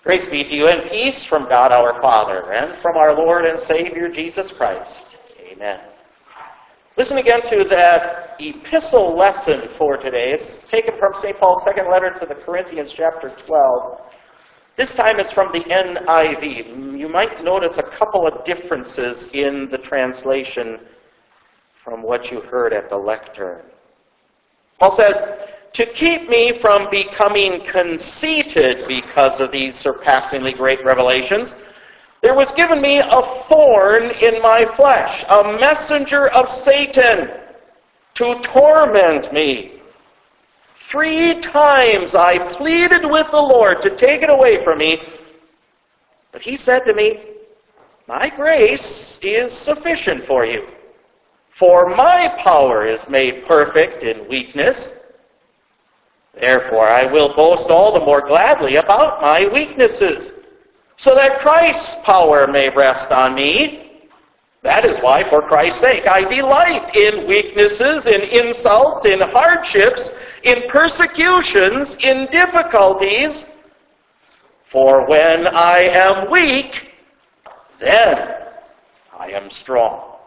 Grace be to you and peace from God our Father and from our Lord and Savior Jesus Christ. Amen. Listen again to that epistle lesson for today. It's taken from St. Paul's second letter to the Corinthians, chapter 12. This time it's from the NIV. You might notice a couple of differences in the translation from what you heard at the lectern. Paul says, "To keep me from becoming conceited because of these surpassingly great revelations, there was given me a thorn in my flesh, a messenger of Satan to torment me. 3 times I pleaded with the Lord to take it away from me, but he said to me, 'My grace is sufficient for you, for my power is made perfect in weakness. Therefore I will boast all the more gladly about my weaknesses, so that Christ's power may rest on me. That is why, for Christ's sake, I delight in weaknesses, in insults, in hardships, in persecutions, in difficulties. For when I am weak, then I am strong.'"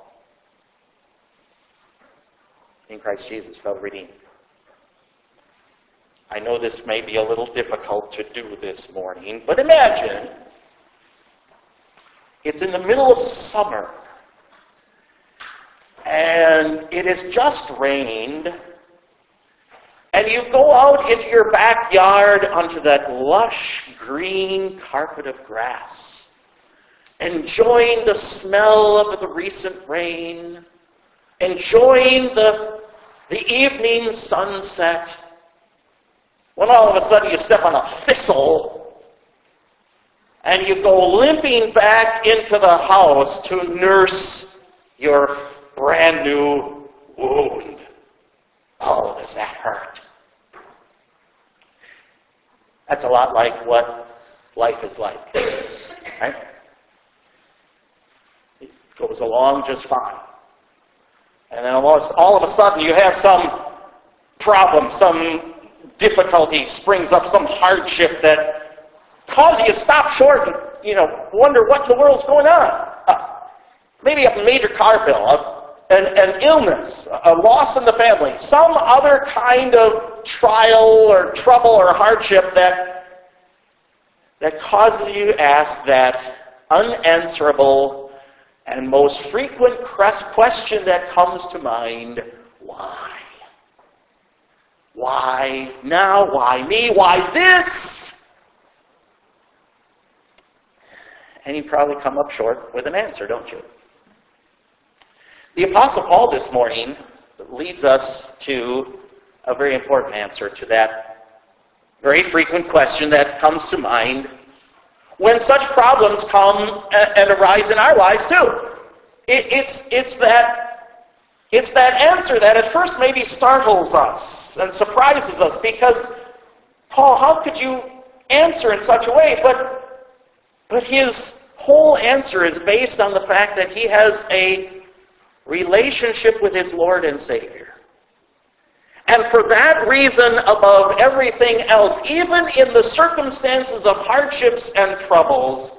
In Christ Jesus, fellow redeemed. I know this may be a little difficult to do this morning, but imagine it's in the middle of summer and it has just rained, and you go out into your backyard onto that lush green carpet of grass, enjoying the smell of the recent rain, enjoying the evening sunset, when all of a sudden you step on a thistle and you go limping back into the house to nurse your brand new wound. Oh, does that hurt? That's a lot like what life is like, right? It goes along just fine. And then all of a sudden you have some problem, some difficulty springs up, some hardship that causes you to stop short and, wonder what in the world's going on. Maybe a major car bill, an illness, a loss in the family, some other kind of trial or trouble or hardship that causes you to ask that unanswerable and most frequent question that comes to mind: why? Why now? Why me? Why this? And you probably come up short with an answer, don't you? The Apostle Paul this morning leads us to a very important answer to that very frequent question that comes to mind when such problems come and arise in our lives too. It's that answer that at first maybe startles us and surprises us, because, Paul, how could you answer in such a way? But his whole answer is based on the fact that he has a relationship with his Lord and Savior. And for that reason, above everything else, even in the circumstances of hardships and troubles,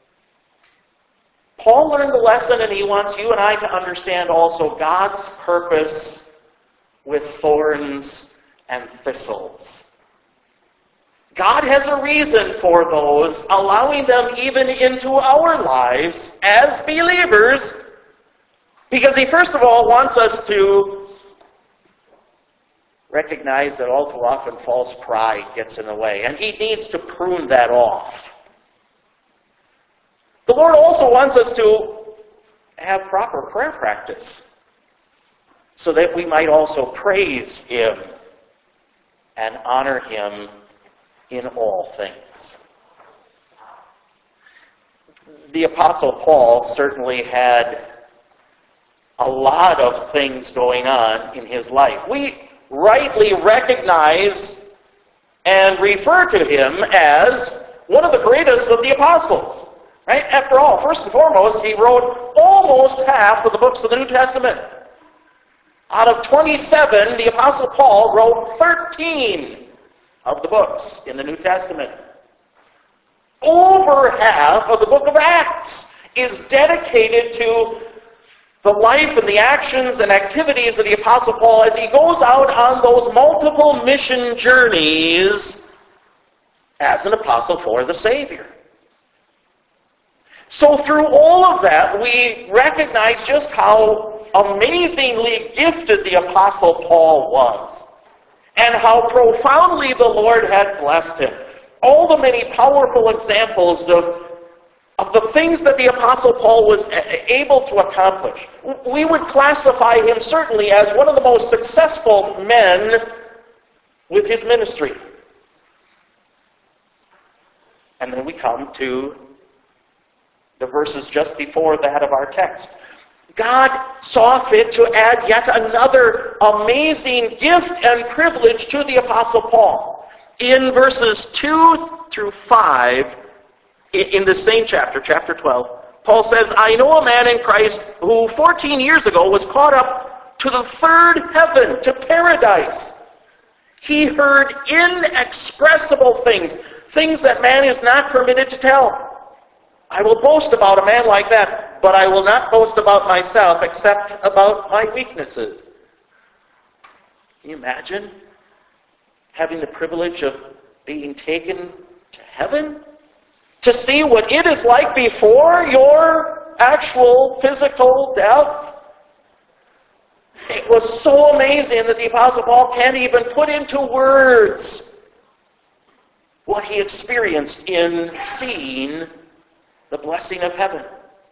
Paul learned the lesson, and he wants you and I to understand also God's purpose with thorns and thistles. God has a reason for those, allowing them even into our lives as believers, because he first of all wants us to recognize that all too often false pride gets in the way, and he needs to prune that off. The Lord also wants us to have proper prayer practice so that we might also praise him and honor him in all things. The Apostle Paul certainly had a lot of things going on in his life. We rightly recognize and refer to him as one of the greatest of the apostles. Right? After all, first and foremost, he wrote almost half of the books of the New Testament. Out of 27, the Apostle Paul wrote 13 of the books in the New Testament. over half of the book of Acts is dedicated to the life and the actions and activities of the Apostle Paul as he goes out on those multiple mission journeys as an apostle for the Savior. So through all of that, we recognize just how amazingly gifted the Apostle Paul was, and how profoundly the Lord had blessed him. All the many powerful examples of the things that the Apostle Paul was able to accomplish. We would classify him certainly as one of the most successful men with his ministry. And then we come to the verses just before that of our text. God saw fit to add yet another amazing gift and privilege to the Apostle Paul. In verses 2 through 5, in the same chapter, chapter 12, Paul says, I know a man in Christ who 14 years ago was caught up to the third heaven, to paradise. He heard inexpressible things, things that man is not permitted to tell. I will boast about a man like that, but I will not boast about myself except about my weaknesses. Can you imagine having the privilege of being taken to heaven? To see what it is like before your actual physical death? It was so amazing that the Apostle Paul can't even put into words what he experienced in seeing the blessing of heaven.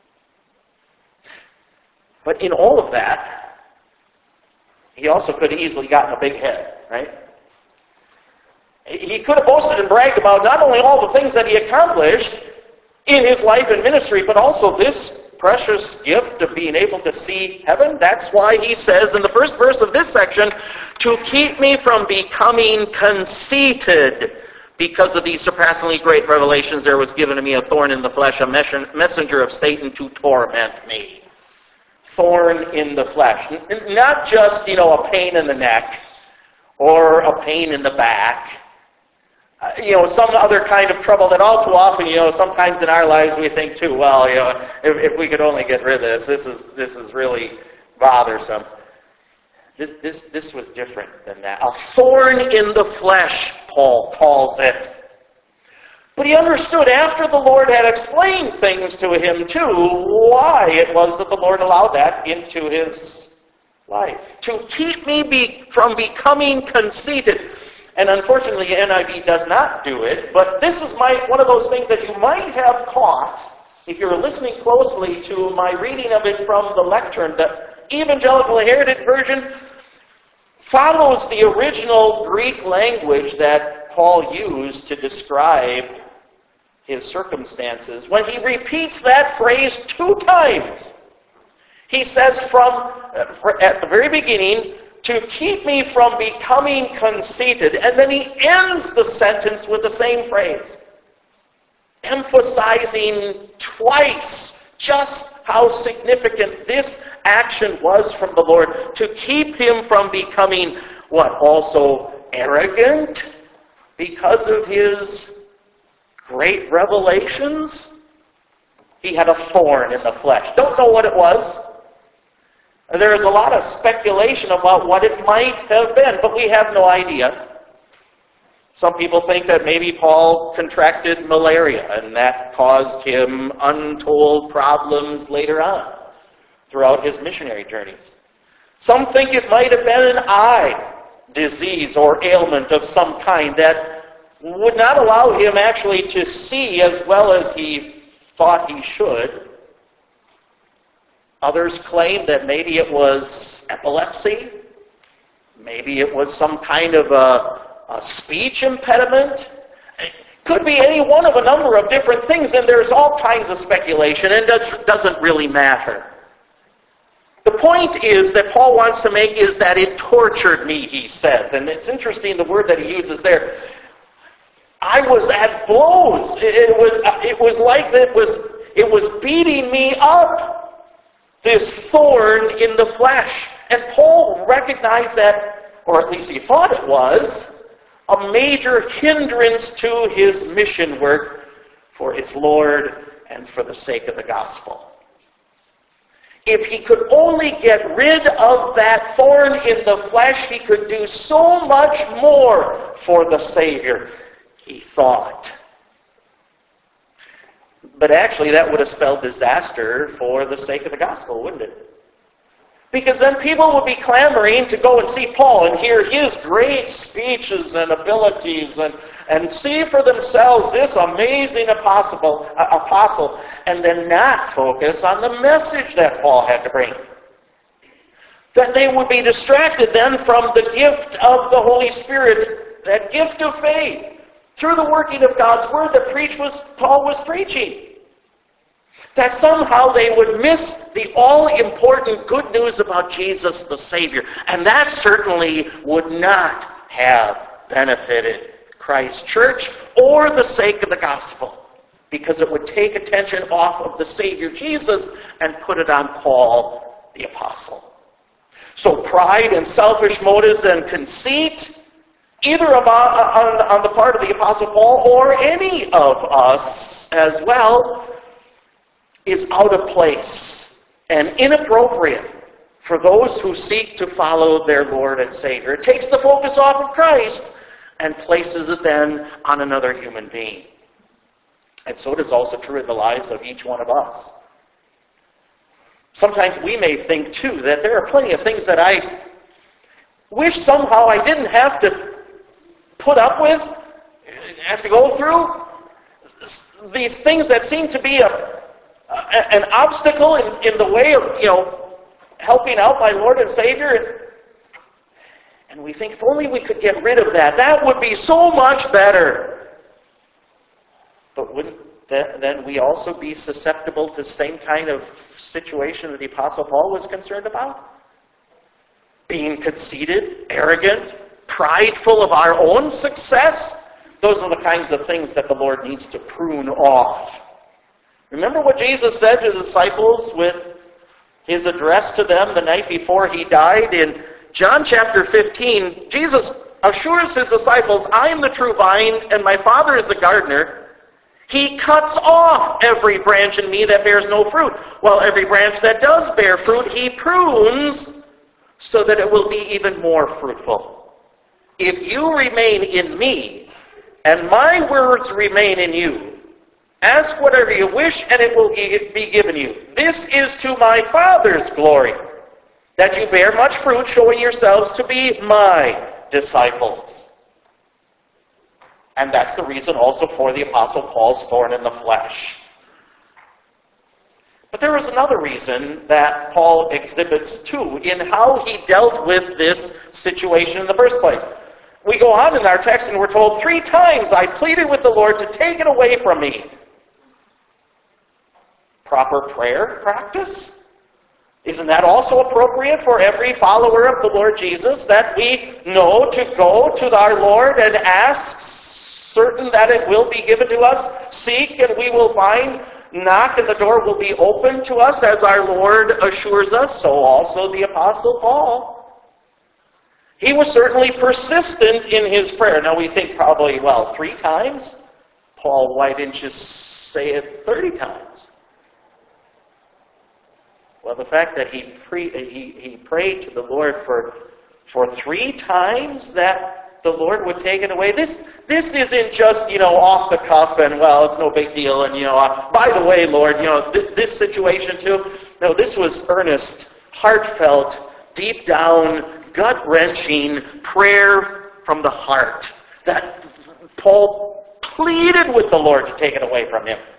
But in all of that, he also could have easily gotten a big head, right? He could have boasted and bragged about not only all the things that he accomplished in his life and ministry, but also this precious gift of being able to see heaven. That's why he says in the first verse of this section, to keep me from becoming conceited. Because of these surpassingly great revelations, there was given to me a thorn in the flesh, a messenger of Satan to torment me. Thorn in the flesh. Not just, a pain in the neck or a pain in the back. Some other kind of trouble that all too often, sometimes in our lives we think too, well, if we could only get rid of this is really bothersome. This was different than that. A thorn in the flesh, Paul calls it. But he understood after the Lord had explained things to him too, why it was that the Lord allowed that into his life. To keep me from becoming conceited. And unfortunately, NIV does not do it, but this is one of those things that you might have caught if you were listening closely to my reading of it from the lectern. The Evangelical Heritage Version follows the original Greek language that Paul used to describe his circumstances. When he repeats that phrase 2 times, he says at the very beginning, to keep me from becoming conceited. And then he ends the sentence with the same phrase, emphasizing twice just how significant this action was from the Lord, to keep him from becoming, also arrogant because of his great revelations. He had a thorn in the flesh. Don't know what it was. There is a lot of speculation about what it might have been, but we have no idea. Some people think that maybe Paul contracted malaria, and that caused him untold problems later on throughout his missionary journeys. Some think it might have been an eye disease or ailment of some kind that would not allow him actually to see as well as he thought he should. Others claim that maybe it was epilepsy. Maybe it was some kind of a speech impediment. It could be any one of a number of different things, and there's all kinds of speculation, and it doesn't really matter. The point is that Paul wants to make is that it tortured me, he says. And it's interesting the word that he uses there. I was at blows. It was like it was beating me up. This thorn in the flesh. And Paul recognized that, or at least he thought it was, a major hindrance to his mission work for his Lord and for the sake of the gospel. If he could only get rid of that thorn in the flesh, he could do so much more for the Savior, he thought. But actually, that would have spelled disaster for the sake of the gospel, wouldn't it? Because then people would be clamoring to go and see Paul and hear his great speeches and abilities and see for themselves this amazing apostle, and then not focus on the message that Paul had to bring. That they would be distracted then from the gift of the Holy Spirit, that gift of faith, through the working of God's Word that Paul was preaching. That somehow they would miss the all-important good news about Jesus the Savior. And that certainly would not have benefited Christ's church or the sake of the gospel, because it would take attention off of the Savior Jesus and put it on Paul the apostle. So pride and selfish motives and conceit, either on the part of the apostle Paul or any of us as well, is out of place and inappropriate for those who seek to follow their Lord and Savior. It takes the focus off of Christ and places it then on another human being. And so it is also true in the lives of each one of us. Sometimes we may think, too, that there are plenty of things that I wish somehow I didn't have to put up with, have to go through. These things that seem to be an obstacle in the way of, helping out my Lord and Savior. And we think, if only we could get rid of that, that would be so much better. But wouldn't then we also be susceptible to the same kind of situation that the Apostle Paul was concerned about? Being conceited, arrogant, prideful of our own success? Those are the kinds of things that the Lord needs to prune off. Remember what Jesus said to the disciples with his address to them the night before he died? In John chapter 15, Jesus assures his disciples, I am the true vine, and my Father is the gardener. He cuts off every branch in me that bears no fruit, while every branch that does bear fruit, he prunes so that it will be even more fruitful. If you remain in me, and my words remain in you, ask whatever you wish, and it will be given you. This is to my Father's glory, that you bear much fruit, showing yourselves to be my disciples. And that's the reason also for the Apostle Paul's thorn in the flesh. But there was another reason that Paul exhibits too in how he dealt with this situation in the first place. We go on in our text and we're told, 3 times I pleaded with the Lord to take it away from me. Proper prayer practice? Isn't that also appropriate for every follower of the Lord Jesus, that we know to go to our Lord and ask, certain that it will be given to us, seek and we will find, knock and the door will be open to us, as our Lord assures us? So also the Apostle Paul. He was certainly persistent in his prayer. Now we think probably, 3 times? Paul, why didn't you say it 30 times? Well, the fact that he prayed to the Lord for 3 times that the Lord would take it away, this isn't just, off the cuff and, it's no big deal, and, by the way, Lord, this situation too. No, this was earnest, heartfelt, deep down, gut-wrenching prayer from the heart that Paul pleaded with the Lord to take it away from him.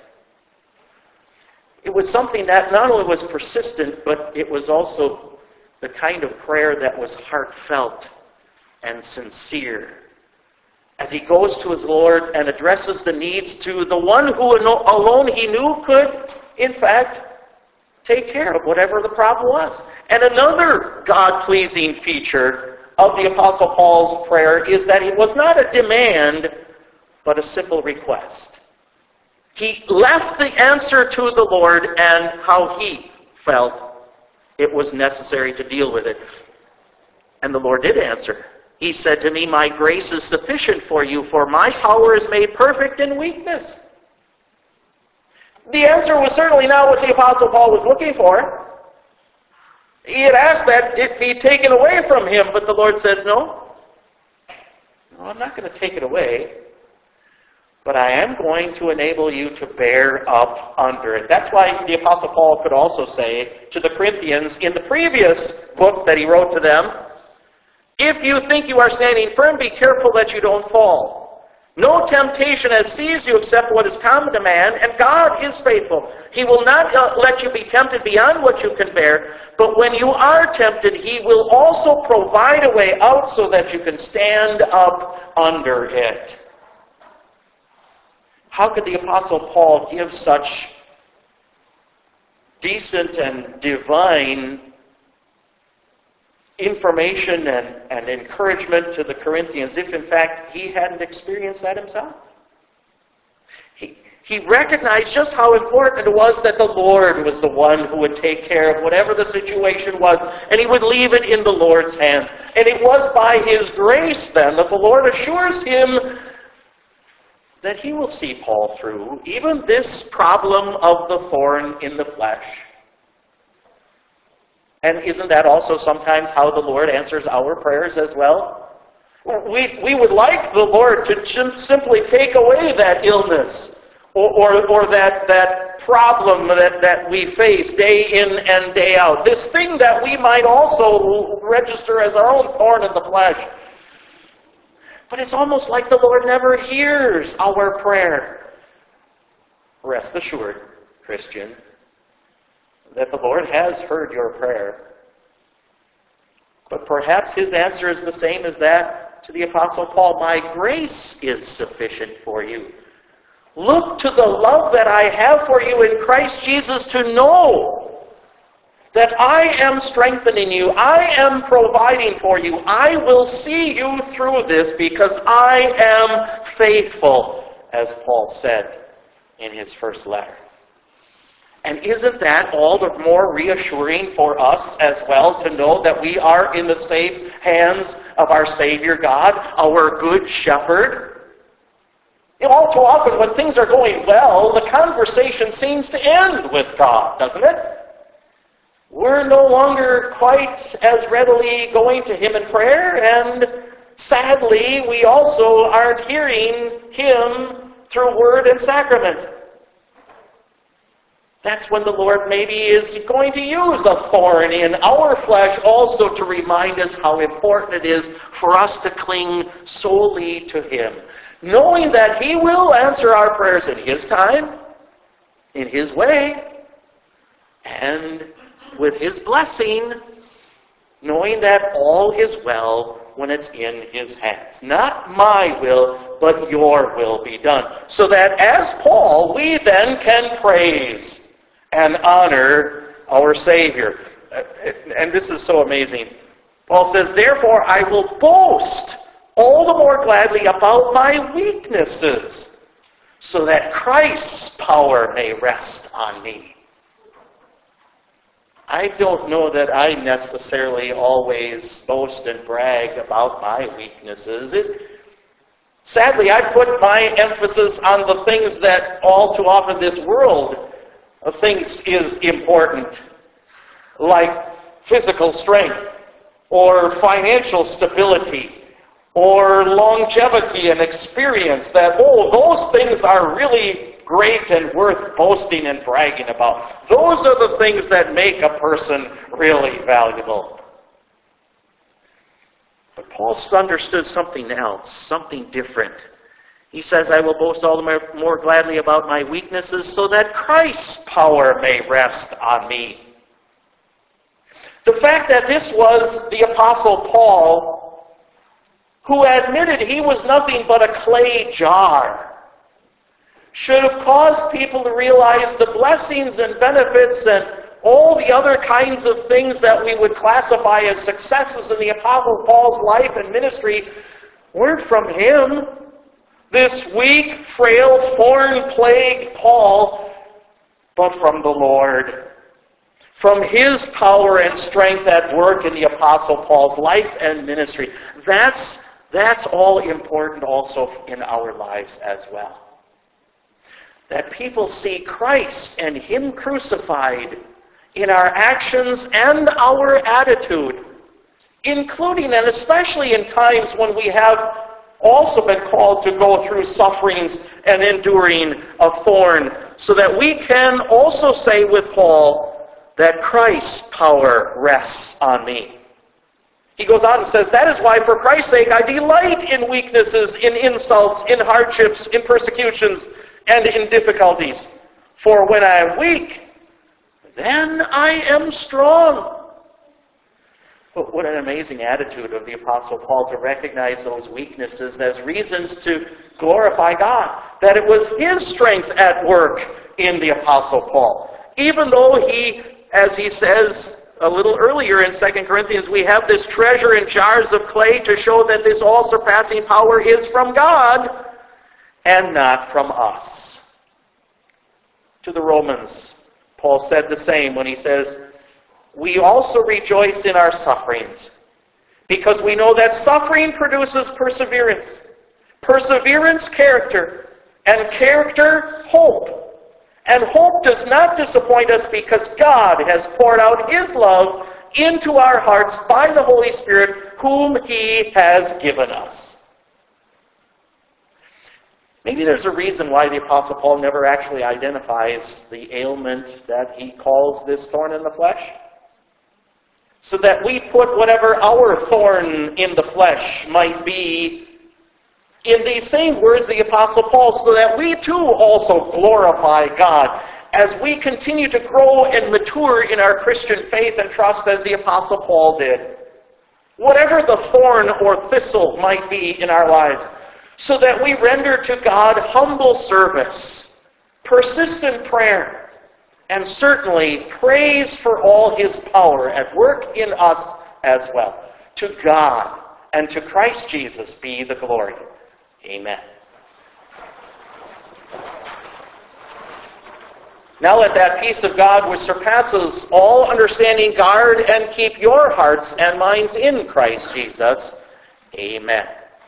It was something that not only was persistent, but it was also the kind of prayer that was heartfelt and sincere. As he goes to his Lord and addresses the needs to the one who alone he knew could, in fact, take care of whatever the problem was. And another God-pleasing feature of the Apostle Paul's prayer is that it was not a demand, but a simple request. He left the answer to the Lord and how he felt it was necessary to deal with it. And the Lord did answer. He said to me, my grace is sufficient for you, for my power is made perfect in weakness. The answer was certainly not what the Apostle Paul was looking for. He had asked that it be taken away from him, but the Lord said, no, I'm not going to take it away, but I am going to enable you to bear up under it. That's why the Apostle Paul could also say to the Corinthians in the previous book that he wrote to them, if you think you are standing firm, be careful that you don't fall. No temptation has seized you except what is common to man, and God is faithful. He will not let you be tempted beyond what you can bear, but when you are tempted, He will also provide a way out so that you can stand up under it. How could the Apostle Paul give such decent and divine information and encouragement to the Corinthians if, in fact, he hadn't experienced that himself? He recognized just how important it was that the Lord was the one who would take care of whatever the situation was, and He would leave it in the Lord's hands. And it was by His grace, then, that the Lord assures him that He will see Paul through even this problem of the thorn in the flesh. And isn't that also sometimes how the Lord answers our prayers as well? We would like the Lord to simply take away that illness or that problem that we face day in and day out. This thing that we might also register as our own thorn in the flesh. But it's almost like the Lord never hears our prayer. Rest assured, Christian, that the Lord has heard your prayer. But perhaps His answer is the same as that to the Apostle Paul. My grace is sufficient for you. Look to the love that I have for you in Christ Jesus to know that I am strengthening you. I am providing for you. I will see you through this because I am faithful, as Paul said in his first letter. And isn't that all the more reassuring for us as well to know that we are in the safe hands of our Savior God, our Good Shepherd? You know, all too often when things are going well, the conversation seems to end with God, doesn't it? We're no longer quite as readily going to Him in prayer, and sadly, we also aren't hearing Him through word and sacrament. That's when the Lord maybe is going to use a thorn in our flesh also to remind us how important it is for us to cling solely to Him, knowing that He will answer our prayers in His time, in His way, and with His blessing, knowing that all is well when it's in His hands. Not my will, but your will be done. So that as Paul, we then can praise and honor our Savior. And this is so amazing. Paul says, therefore I will boast all the more gladly about my weaknesses, so that Christ's power may rest on me. I don't know that I necessarily always boast and brag about my weaknesses. Sadly, I put my emphasis on the things that all too often this world thinks is important, like physical strength, or financial stability, or longevity and experience, that, those things are really great and worth boasting and bragging about. Those are the things that make a person really valuable. But Paul understood something else, something different. He says, I will boast all the more gladly about my weaknesses so that Christ's power may rest on me. The fact that this was the Apostle Paul, who admitted he was nothing but a clay jar, should have caused people to realize the blessings and benefits and all the other kinds of things that we would classify as successes in the Apostle Paul's life and ministry weren't from him. This weak, frail, thorn-plagued Paul, but from the Lord. From His power and strength at work in the Apostle Paul's life and ministry. That's all important also in our lives as well. that people see Christ and Him crucified in our actions and our attitude, including and especially in times when we have also been called to go through sufferings and enduring a thorn, so that we can also say with Paul that Christ's power rests on me. He goes on and says, that is why for Christ's sake I delight in weaknesses, in insults, in hardships, in persecutions, and in difficulties. For when I am weak, then I am strong. But what an amazing attitude of the Apostle Paul to recognize those weaknesses as reasons to glorify God. That it was his strength at work in the Apostle Paul. Even though he, as he says a little earlier in 2 Corinthians, we have this treasure in jars of clay to show that this all-surpassing power is from God and not from us. To the Romans, Paul said the same when he says, we also rejoice in our sufferings, because we know that suffering produces perseverance. Perseverance, character, and character, hope. And hope does not disappoint us because God has poured out His love into our hearts by the Holy Spirit, whom He has given us. Maybe there's a reason why the Apostle Paul never actually identifies the ailment that he calls this thorn in the flesh. So that we put whatever our thorn in the flesh might be in these same words the Apostle Paul, so that we too also glorify God as we continue to grow and mature in our Christian faith and trust as the Apostle Paul did. Whatever the thorn or thistle might be in our lives, so that we render to God humble service, persistent prayer, and certainly praise for all His power at work in us as well. To God and to Christ Jesus be the glory. Amen. Now let that peace of God which surpasses all understanding guard and keep your hearts and minds in Christ Jesus. Amen.